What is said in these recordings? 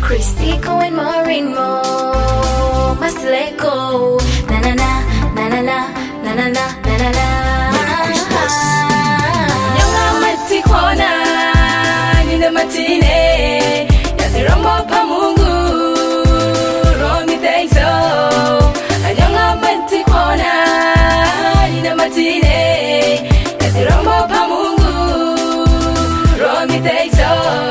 Christico and Maureen Mo, Masleko, na na na na na na na na na na na na. Merry Christmas. Nyonga matikona, nina matine, yatirombo pa Mungu, romi teiso. Nyonga matikona, nina matine, yatirombo pa Mungu, romi teiso.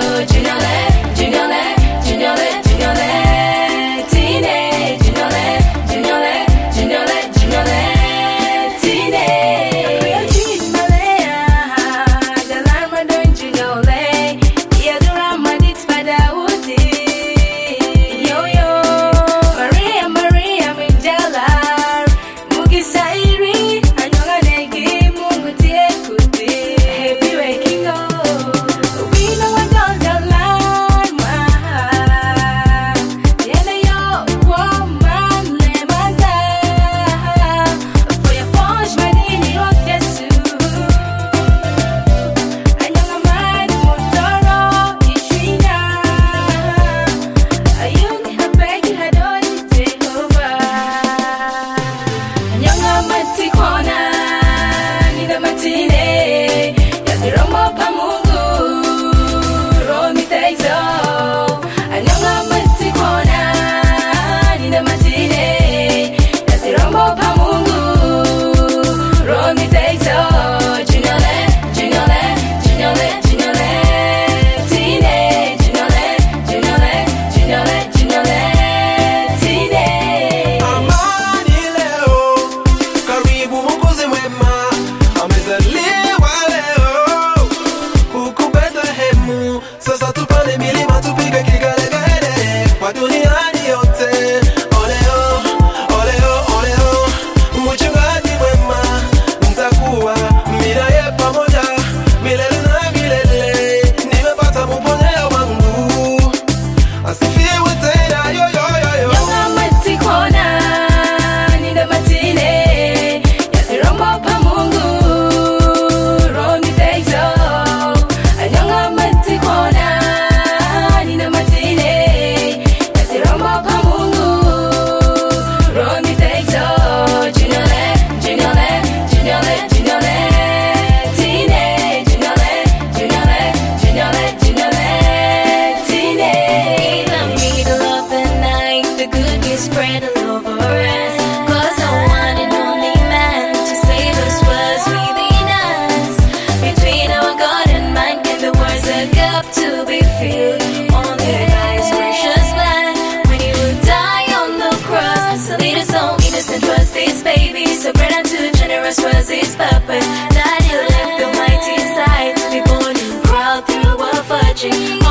Spread all over us, 'cause the one and only man to save us was within us. Between our God and man came the words that got to be filled. Only by His precious blood, when He would die on the cross. So little so innocent was this baby, so great and too generous was His purpose. That He left the mighty side to be born and crawl through a virgin.